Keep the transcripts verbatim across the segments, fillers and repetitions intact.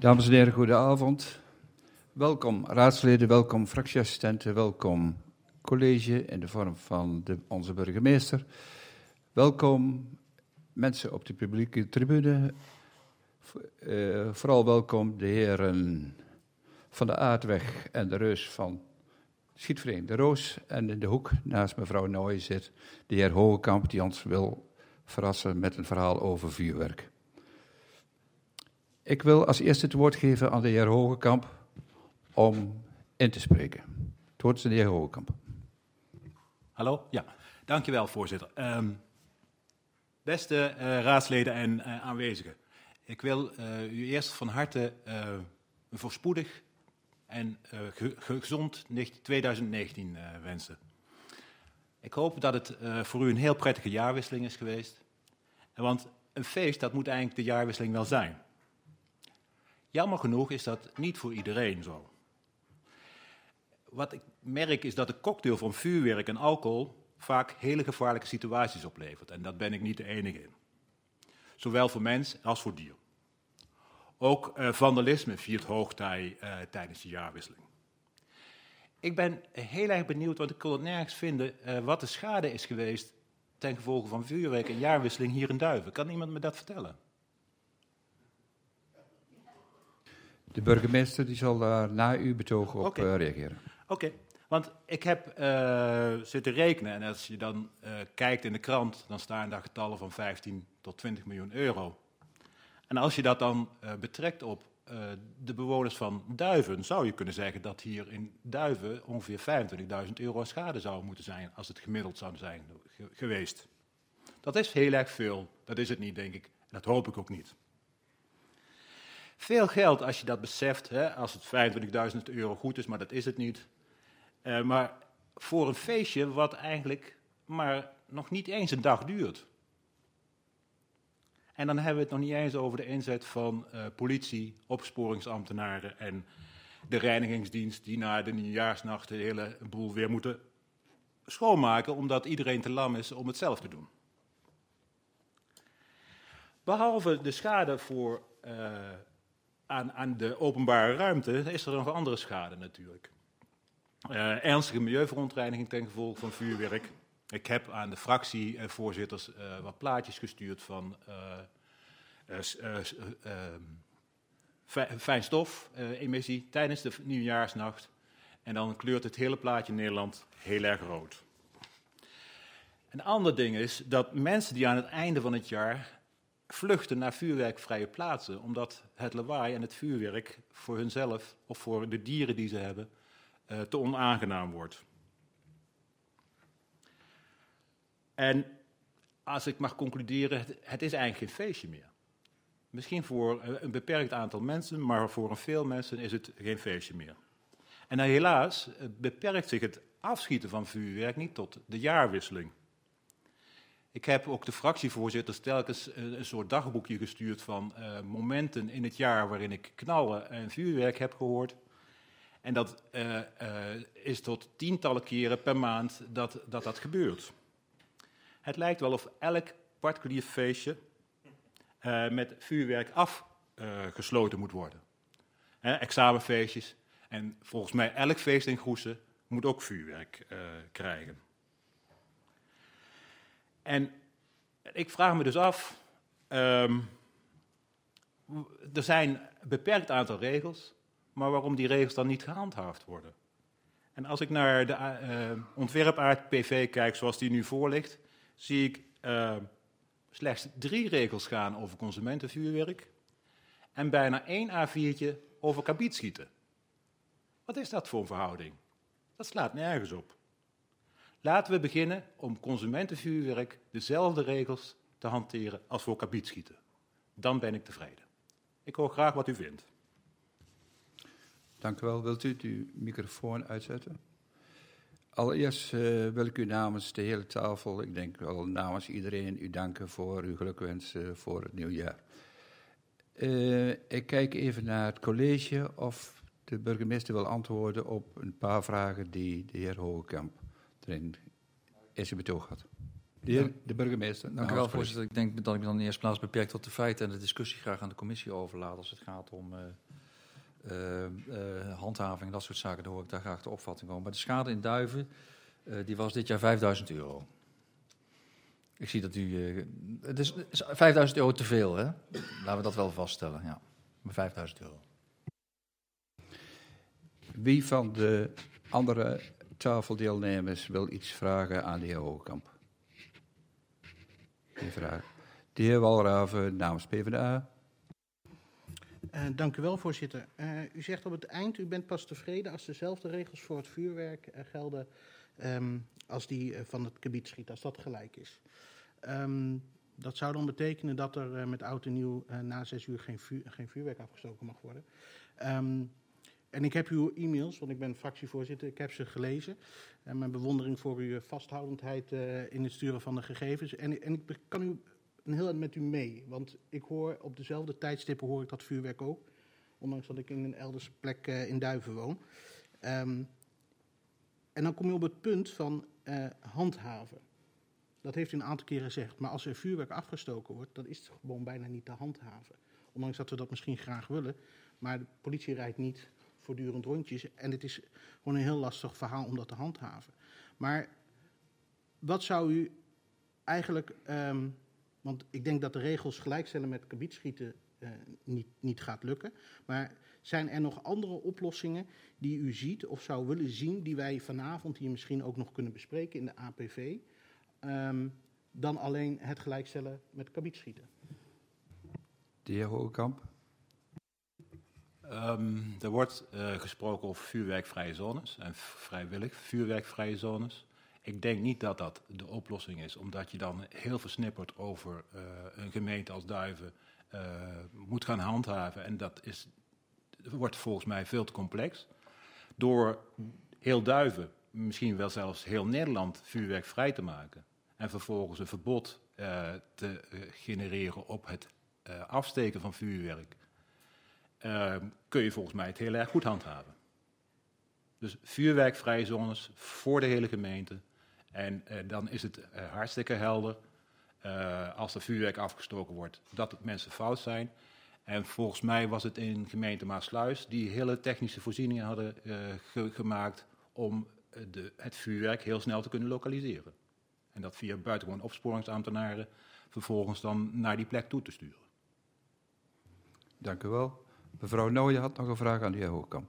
Dames en heren, goedenavond. Welkom raadsleden, welkom fractieassistenten, welkom college in de vorm van de, onze burgemeester. Welkom mensen op de publieke tribune. Uh, vooral welkom de heren Van de Aardweg en de Reus van Schietvereniging De Roos. En in de hoek naast mevrouw Nooij zit de heer Hogekamp die ons wil verrassen met een verhaal over vuurwerk. Ik wil als eerste het woord geven aan de heer Hogekamp om in te spreken. Het woord is aan de heer Hogekamp. Hallo, ja, dankjewel voorzitter. Um, beste uh, raadsleden en uh, aanwezigen. Ik wil uh, u eerst van harte uh, een voorspoedig en uh, ge- gezond twintig negentien uh, wensen. Ik hoop dat het uh, voor u een heel prettige jaarwisseling is geweest. Want een feest, dat moet eigenlijk de jaarwisseling wel zijn. Jammer genoeg is dat niet voor iedereen zo. Wat ik merk is dat de cocktail van vuurwerk en alcohol vaak hele gevaarlijke situaties oplevert. En dat ben ik niet de enige in. Zowel voor mens als voor dier. Ook uh, vandalisme viert hoogtij uh, tijdens de jaarwisseling. Ik ben heel erg benieuwd, want ik kon het nergens vinden, uh, wat de schade is geweest ten gevolge van vuurwerk en jaarwisseling hier in Duiven. Kan iemand me dat vertellen? De burgemeester die zal daar na uw betoog op okay. uh, reageren. Oké, okay. Want ik heb uh, zitten rekenen en als je dan uh, kijkt in de krant, dan staan daar getallen van vijftien tot twintig miljoen euro. En als je dat dan uh, betrekt op uh, de bewoners van Duiven, zou je kunnen zeggen dat hier in Duiven ongeveer vijfentwintigduizend euro schade zou moeten zijn als het gemiddeld zou zijn ge- geweest. Dat is heel erg veel, dat is het niet, denk ik, en dat hoop ik ook niet. Veel geld als je dat beseft, hè, als het vijfentwintigduizend euro goed is, maar dat is het niet. Uh, maar voor een feestje wat eigenlijk maar nog niet eens een dag duurt. En dan hebben we het nog niet eens over de inzet van uh, politie, opsporingsambtenaren en de reinigingsdienst die na de nieuwjaarsnacht de hele boel weer moeten schoonmaken, omdat iedereen te lam is om het zelf te doen. Behalve de schade voor... Uh, Aan, aan de openbare ruimte is er nog een andere schade natuurlijk. Uh, ernstige milieuverontreiniging ten gevolge van vuurwerk. Ik heb aan de fractievoorzitters uh, wat plaatjes gestuurd van uh, uh, uh, uh, fijnstof-emissie uh, tijdens de nieuwjaarsnacht. En dan kleurt het hele plaatje in Nederland heel erg rood. Een ander ding is dat mensen die aan het einde van het jaar vluchten naar vuurwerkvrije plaatsen, omdat het lawaai en het vuurwerk voor hunzelf of voor de dieren die ze hebben uh, te onaangenaam wordt. En als ik mag concluderen, het, het is eigenlijk geen feestje meer. Misschien voor een beperkt aantal mensen, maar voor een veel mensen is het geen feestje meer. En dan helaas beperkt zich het afschieten van vuurwerk niet tot de jaarwisseling. Ik heb ook de fractievoorzitters telkens een, een soort dagboekje gestuurd van uh, momenten in het jaar waarin ik knallen en vuurwerk heb gehoord. En dat uh, uh, is tot tientallen keren per maand dat, dat dat gebeurt. Het lijkt wel of elk particulier feestje uh, met vuurwerk afgesloten uh, moet worden. He, examenfeestjes en volgens mij elk feest in Goesen moet ook vuurwerk uh, krijgen. En ik vraag me dus af, um, er zijn een beperkt aantal regels, maar waarom die regels dan niet gehandhaafd worden? En als ik naar de uh, ontwerpaard P V kijk zoals die nu voor ligt, zie ik uh, slechts drie regels gaan over consumentenvuurwerk en bijna één A viertje over kabietschieten. Wat is dat voor een verhouding? Dat slaat nergens op. Laten we beginnen om consumentenvuurwerk dezelfde regels te hanteren als voor kabietschieten. Dan ben ik tevreden. Ik hoor graag wat u vindt. Dank u wel. Wilt u uw microfoon uitzetten? Allereerst uh, wil ik u namens de hele tafel, ik denk wel namens iedereen, u danken voor uw gelukwensen voor het nieuwjaar. Uh, ik kijk even naar het college of de burgemeester wil antwoorden op een paar vragen die de heer Hogekamp erin in zijn betoog had. De heer de burgemeester. Dank u wel, voorzitter. Ik denk dat ik me dan in de eerste plaats beperk tot de feiten en de discussie graag aan de commissie overlaat als het gaat om uh, uh, uh, handhaving en dat soort zaken. Daar hoor ik daar graag de opvatting over. Maar de schade in Duiven, uh, die was dit jaar vijfduizend euro. Ik zie dat u... Uh, het is, is vijfduizend euro te veel, hè? Laten we dat wel vaststellen, ja. Maar vijfduizend euro. Wie van de andere tafeldeelnemers wil iets vragen aan de heer Hoogkamp? Geen vraag. De heer Walraven namens P v d A. Uh, dank u wel, voorzitter. Uh, u zegt op het eind, u bent pas tevreden als dezelfde regels voor het vuurwerk uh, gelden um, als die uh, van het gebiedsschieten, als dat gelijk is. Um, dat zou dan betekenen dat er uh, met oud en nieuw uh, na zes uur geen, vuur, geen vuurwerk afgestoken mag worden. Um, en ik heb uw e-mails, want ik ben fractievoorzitter, ik heb ze gelezen. En mijn bewondering voor uw vasthoudendheid uh, in het sturen van de gegevens. En, en ik kan u een heel eind met u mee, want ik hoor op dezelfde tijdstippen hoor ik dat vuurwerk ook. Ondanks dat ik in een elders plek uh, in Duiven woon. Um, en dan kom je op het punt van uh, handhaven. Dat heeft u een aantal keren gezegd. Maar als er vuurwerk afgestoken wordt, dan is het gewoon bijna niet te handhaven. Ondanks dat we dat misschien graag willen. Maar de politie rijdt niet voortdurend rondjes. En het is gewoon een heel lastig verhaal om dat te handhaven. Maar wat zou u eigenlijk... Um, want ik denk dat de regels gelijkstellen met gebiedsschieten uh, niet, niet gaat lukken. Maar zijn er nog andere oplossingen die u ziet of zou willen zien... die wij vanavond hier misschien ook nog kunnen bespreken in de A P V... Um, dan alleen het gelijkstellen met gebiedsschieten? De heer Hoogkamp. Um, er wordt uh, gesproken over vuurwerkvrije zones en vrijwillig vuurwerkvrije zones. Ik denk niet dat dat de oplossing is, omdat je dan heel versnipperd over uh, een gemeente als Duiven uh, moet gaan handhaven. En dat is, wordt volgens mij veel te complex. Door heel Duiven, misschien wel zelfs heel Nederland, vuurwerkvrij te maken. En vervolgens een verbod uh, te uh, genereren op het uh, afsteken van vuurwerk. Uh, kun je volgens mij het heel erg goed handhaven. Dus vuurwerkvrije zones voor de hele gemeente. En uh, dan is het uh, hartstikke helder uh, als er vuurwerk afgestoken wordt dat het mensen fout zijn. En volgens mij was het in gemeente Maasluis die hele technische voorzieningen hadden uh, ge- gemaakt om uh, de, het vuurwerk heel snel te kunnen lokaliseren. En dat via buitengewoon opsporingsambtenaren vervolgens dan naar die plek toe te sturen. Dank u wel. Mevrouw Nooyen had nog een vraag aan de heer Hoogkamp.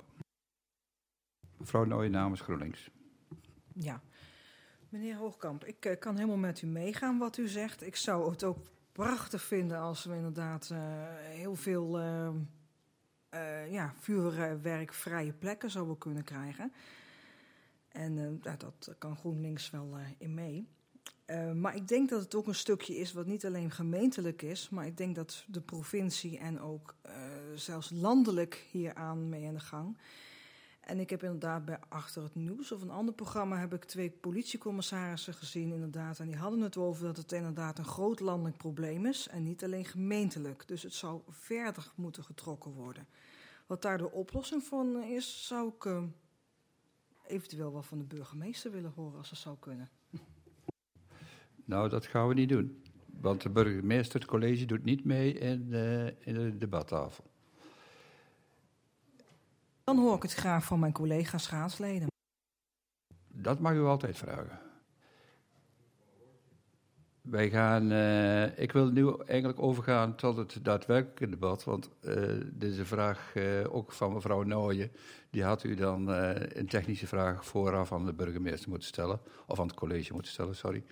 Mevrouw Nooyen namens GroenLinks. Ja, meneer Hoogkamp, ik uh, kan helemaal met u meegaan wat u zegt. Ik zou het ook prachtig vinden als we inderdaad uh, heel veel uh, uh, ja, vuurwerkvrije plekken zouden kunnen krijgen. En uh, ja, dat kan GroenLinks wel uh, in mee. Uh, maar ik denk dat het ook een stukje is wat niet alleen gemeentelijk is, maar ik denk dat de provincie en ook uh, zelfs landelijk hieraan mee aan de gang. En ik heb inderdaad bij Achter het Nieuws of een ander programma heb ik twee politiecommissarissen gezien inderdaad. En die hadden het over dat het inderdaad een groot landelijk probleem is en niet alleen gemeentelijk. Dus het zou verder moeten getrokken worden. Wat daar de oplossing van is, zou ik uh, eventueel wel van de burgemeester willen horen als dat zou kunnen. Nou, dat gaan we niet doen. Want de burgemeester, het college, doet niet mee in, uh, in de debattafel. Dan hoor ik het graag van mijn collega's raadsleden. Dat mag u altijd vragen. Wij gaan, uh, ik wil nu eigenlijk overgaan tot het daadwerkelijke debat. Want uh, dit is een vraag uh, ook van mevrouw Nooyen. Die had u dan uh, een technische vraag vooraf aan de burgemeester moeten stellen. Of aan het college moeten stellen, sorry.